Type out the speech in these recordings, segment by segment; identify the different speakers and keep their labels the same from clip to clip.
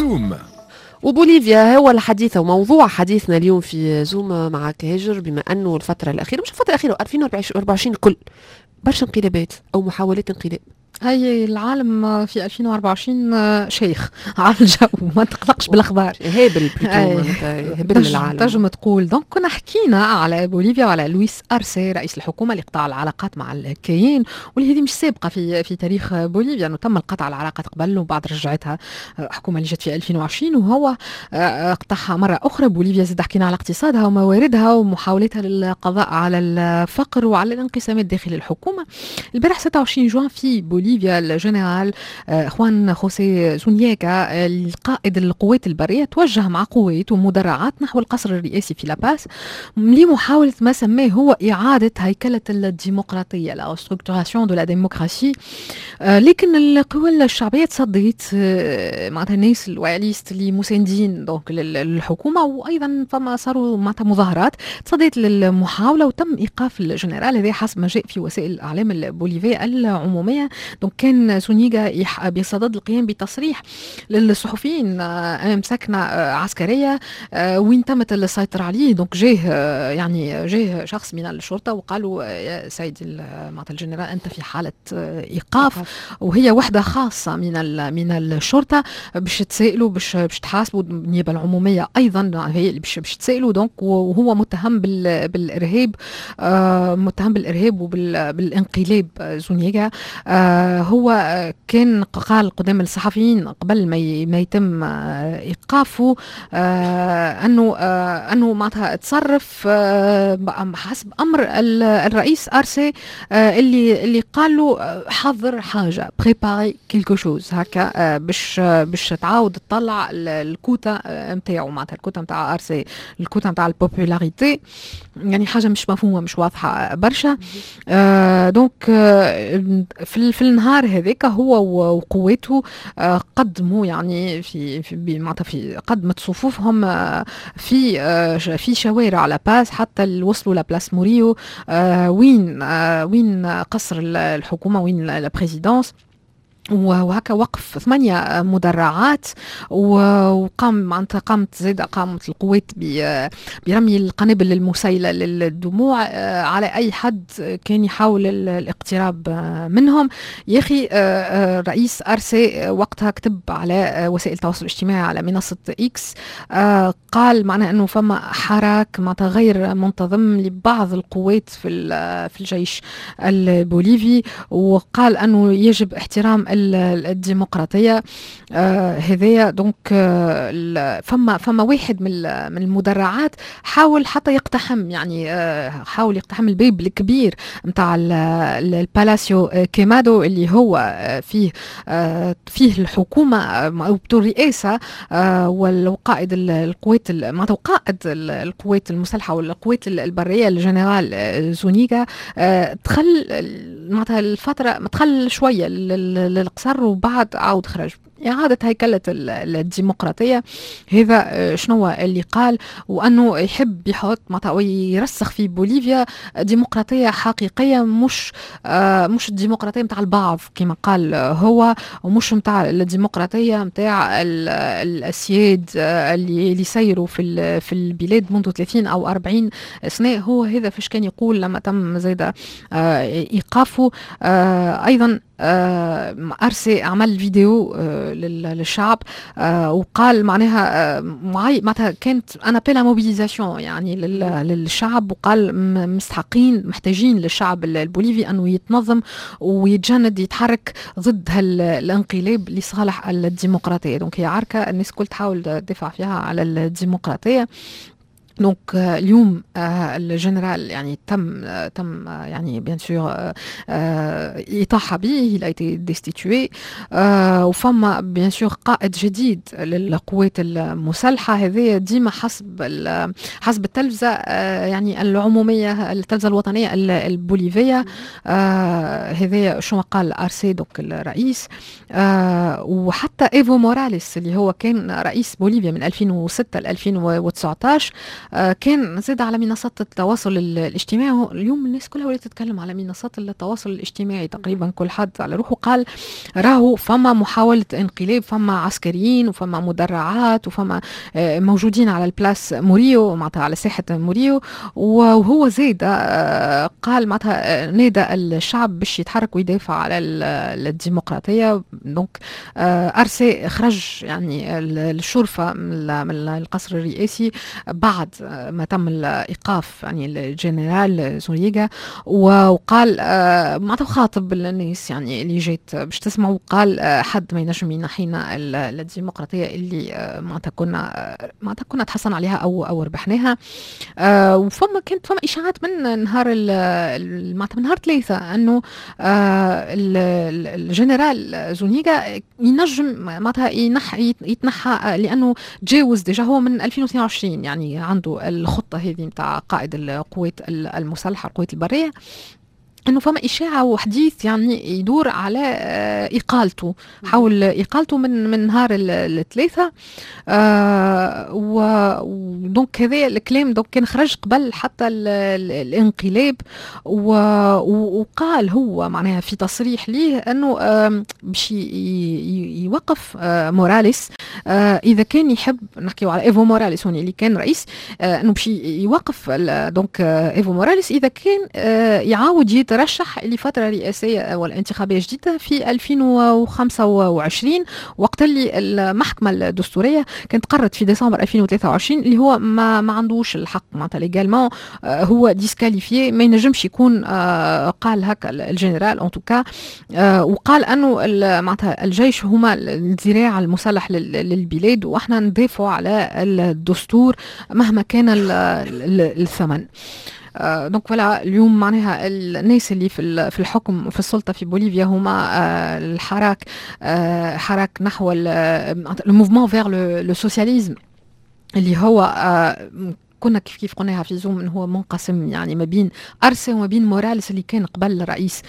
Speaker 1: زوم.
Speaker 2: وبوليفيا هو الحديث وموضوع حديثنا اليوم في زوم معك هاجر، بما أنه الفترة الأخيرة مش الفترة الأخيرة 2024 الكل برشا انقلابات أو محاولات انقلاب.
Speaker 3: هاي العالم في 2024 شيخ على الجو، ما تقلقش بالاخبار،
Speaker 2: هابل هابل العالم.
Speaker 3: تنجم تقول. دونك كنا حكينا على بوليفيا وعلى لويس أرسي رئيس الحكومه اللي قطع العلاقات مع الكيان، واللي هذه مش سابقه في تاريخ بوليفيا، انه تم القطع العلاقات قبل وبعد رجعتها حكومه اللي جت في 2020 وهو قطعها مره اخرى. بوليفيا زاد حكينا على اقتصادها ومواردها ومحاولتها للقضاء على الفقر وعلى الانقسامات داخل الحكومه. البارح 26 جوان في بوليفيا الجنرال خوان خوسي زونياغا القائد القوات البرية توجه مع قوات ومدرعات نحو القصر الرئاسي في لاباس لمحاولة ما سماه هو إعادة هيكلة الديمقراطية لا ستركتوراسيون دو لا ديموكراسي. لكن القوى الشعبية تصديت معناتها الناس الواليست اللي مساندين دونك للحكومة، وأيضا فما صاروا معناتها مظاهرات تصديت للمحاولة وتم إيقاف الجنرال هذا حسب ما جاء في وسائل الإعلام البوليفية العمومية. دونك كان سونيغا بصدد القيام بتصريح للصحفيين امام سكنه عسكريه وين تمت السيطره عليه. دونك جاه شخص من الشرطه وقالوا يا سيدي معناتها الجنرال انت في حاله ايقاف، وهي وحده خاصه من الشرطه باش تسائلوا باش تحاسبوا النيابه العموميه ايضا هي اللي باش تسائلوا. دونك وهو متهم بالارهاب وبالانقلاب. زونيغا هو كان قال قدام الصحفيين قبل ما يتم ايقافه انه معناتها تصرف حسب امر الرئيس ارسي اللي قال له حضر حاجه بريباري كيلكو شوز هكا باش تعاود تطلع الكوتا نتاعو، معناتها الكوتا نتاع ارسي الكوتا نتاع البوبولاريتي، يعني حاجه مش مفهومه مش واضحه برشا. دونك في النهار هذاك هو وقوته قدموا يعني في قدمت صفوفهم في شوارع لاباس حتى وصلوا لبلاس موريو وين قصر الحكومه وين البريزيدونس، وهكا وقف 8 مدرعات قامت القوات برمي القنابل المسيلة للدموع على أي حد كان يحاول الاقتراب منهم. يا أخي رئيس أرسي وقتها كتب على وسائل التواصل الاجتماعي على منصة إكس قال معناه أنه فما حراك معناتها غير منتظم لبعض القوات في الجيش البوليفي، وقال أنه يجب احترام الديمقراطية هذايا. دونك فما واحد من المدرعات حاول حتى يقتحم يعني حاول يقتحم الباب الكبير متاع البالاسيو كيمادو اللي هو فيه الحكومة أو الرئاسة والقائد القوات معناتها قائد القوات المسلحة والقوات البرية الجنرال زونيغا دخل معناتها الفترة دخل شوية للقصر وبعد عاود خرج. إعادة هيكلة الديمقراطية هذا شنو اللي قال، وأنه يحب يحط ويرسخ في بوليفيا ديمقراطية حقيقية مش الديمقراطية متاع البعض كما قال هو، ومش متاع الديمقراطية متاع الأسياد اللي سيروا في البلاد منذ 30 أو 40 سنة. هو هذا فاش كان يقول لما تم زيادة إيقافه. أيضا أرسي عمل فيديو للشعب وقال معناها كانت أنا بلا موبيليزاسيون يعني للشعب، وقال محتاجين للشعب البوليفي أنه يتنظم ويتجند يتحرك ضد الانقلاب لصالح الديمقراطية. دونك هي عركة الناس كل تحاول تدافع فيها على الديمقراطية. دونك اليوم الجنرال يعني تم يعني بيان سور إطاحة به، il a été destitué. وفما بيان سور قائد جديد للقوات المسلحة هذه ديما حسب التلفزة يعني العمومية التلفزة الوطنية البوليفية. هذا شو قال أرسي دوك الرئيس. وحتى إيفو موراليس اللي هو كان رئيس بوليفيا من 2006 ل 2019 كان زاد على منصات التواصل الاجتماعي. اليوم الناس كلها ولات تتكلم على منصات التواصل الاجتماعي تقريبا، كل حد على روحه قال راهو فما محاولة انقلاب، فما عسكريين وفما مدرعات وفما موجودين على البلاس موريو معناتها على ساحة موريو. وهو زاد قال معناتها نادى الشعب باش يتحرك ويدافع على الديمقراطية. دونك أرسي خرج يعني الشرفة من القصر الرئاسي بعد ما تم الإيقاف يعني الجنرال زوريغا، وقال معناتها خاطب الناس يعني اللي جات باش تسمع، وقال حد ما ينجم ينحينا الديمقراطية اللي معناتها كنا تحصل عليها أو ربحناها. وفما كانت فما إشاعات من نهار معناتها من نهار 3 أنه الجنرال زونيغا ينجم معناتها يتنحى لأنه تجاوز ديجا هو من 2022 يعني عنده الخطة هذه متاع قائد القوات المسلحة القوات البرية، انه فما اشاعه وحديث يعني يدور على اقالته، حول اقالته من نهار الثلاثاء. ودونك هذا الكلام دونك كان خرج قبل حتى الانقلاب. وقال هو معناها في تصريح ليه انه باش يوقف موراليس اذا كان يحب، نحكيو على ايفو موراليس هوني اللي كان رئيس، انه باش يوقف دونك ايفو موراليس اذا كان يعاود يترشح لفترة رئاسية والانتخابية جديدة في 2025، وقت اللي المحكمة الدستورية كانت قررت في ديسمبر 2023 اللي هو ما عندوش الحق معناتها ليغالمون هو ديسكاليفيي، ما ينجمش يكون قال هكا الجنرال ان توكا. وقال انه معناتها الجيش هما الذراع المسلح للبلاد، واحنا ندافعوا على الدستور مهما كان الثمن. دونك فوالا اليوم معناها الناس اللي في الحكم وفي السلطه في بوليفيا هما حراك نحو الموفمون فيغ لو سوسياليزم اللي هو كنا كيف قلناها في زوم انه هو منقسم يعني ما بين ارسي وما بين موراليس اللي كان قبل الرئيس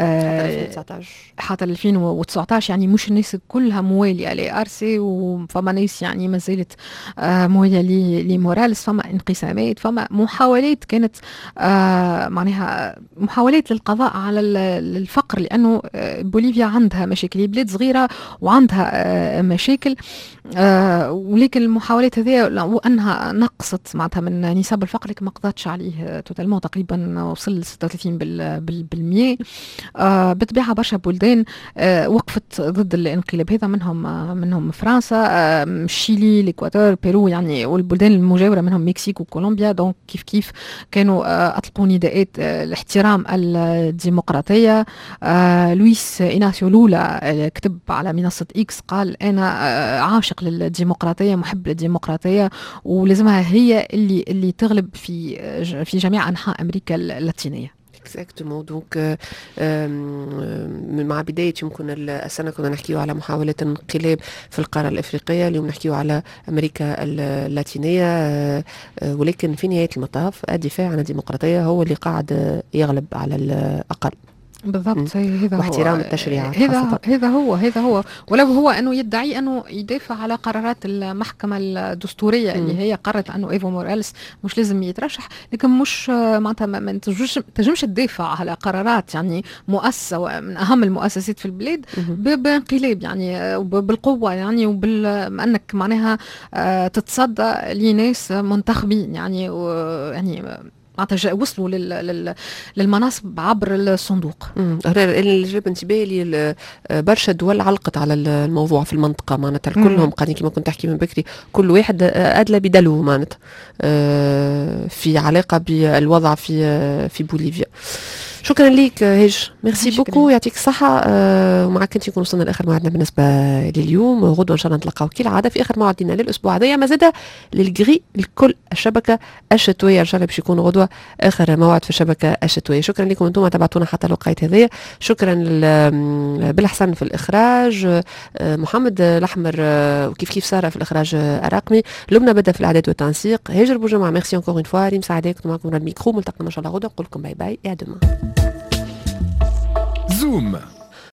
Speaker 3: حتى 2019. يعني مش الناس كلها مواليه لارسي، وفما ناس يعني ما زالت مواليه لموراليس. فما انقسامات، فما محاولات كانت معناها محاولات للقضاء على الفقر، لانه بوليفيا عندها مشاكل، بلاد صغيره وعندها مشاكل. ولكن المحاولات هذه وانها نقصت معناتها من نسب الفقر، لكن ما قضتش عليه توتالمون، تقريبا وصل 36%. بطبيعه برشا بلدان وقفت ضد الانقلاب هذا، منهم فرنسا، الشيلي، الاكوادور، بيرو يعني، والبلدان المجاوره منهم مكسيك وكولومبيا. دونك كيف كانوا اطلقوا نداءات لاحترام الديمقراطيه. لويس إناسيو لولا كتب على منصه اكس قال انا عاشق للديمقراطيه، محب للديمقراطيه، ولازمها هي اللي تغلب في جميع انحاء امريكا اللاتينيه.
Speaker 2: اكزاكتومون. دونك مع بدايه يمكن السنه كنا نحكيو على محاوله انقلاب في القاره الافريقيه، اليوم نحكيو على امريكا اللاتينيه. ولكن في نهايه المطاف الدفاع عن الديمقراطيه هو اللي قاعد يغلب على الاقل.
Speaker 3: بالضبط، هذا
Speaker 2: واحترام التشريعات.
Speaker 3: هذا هو ولو هو انه يدعي انه يدافع على قرارات المحكمه الدستوريه اللي هي قررت انه ايفو موراليس مش لازم يترشح، لكن مش معناتها ما تنجمش تدافع على قرارات يعني مؤسسه من اهم المؤسسات في البلاد بانقلاب يعني بالقوه يعني، انك معناها تتصدى لناس منتخبين يعني معناتها وصلوا للمناصب عبر الصندوق.
Speaker 2: اللي جاب انتباهي لي برشا دول علقت على الموضوع في المنطقه، معناتها كلهم قاعدين كما كنت تحكي من بكري، كل واحد ادلى بدلو معناتها في علاقه بالوضع في بوليفيا. شكرا ليك هيج، ميرسي بوكو، يعطيك الصحة. ومعك انت يكون وصلنا لاخر موعدنا بالنسبة لليوم. غدوة ان شاء الله نتلقاو كالعادة في اخر موعد لنا للاسبوع هذايا، ما زاد للجري الكل الشبكة الشتوية ان شاء الله باش يكون غدوة اخر موعد في الشبكة الشتوية. شكرا لكم انتم تبعتونا حتى الوقت هذايا. شكرا بالحسن في الاخراج، محمد الاحمر، وكيف سارة في الاخراج الرقمي، لبنى بدا في الاعداد والتنسيق، هاجر بوجمع ميرسي انكور اون فوا، ريم سعداء كنت معكم على الميكرو. ملتقينا ان شاء الله غدوة، نقول لكم باي باي، يا دما.
Speaker 1: زوم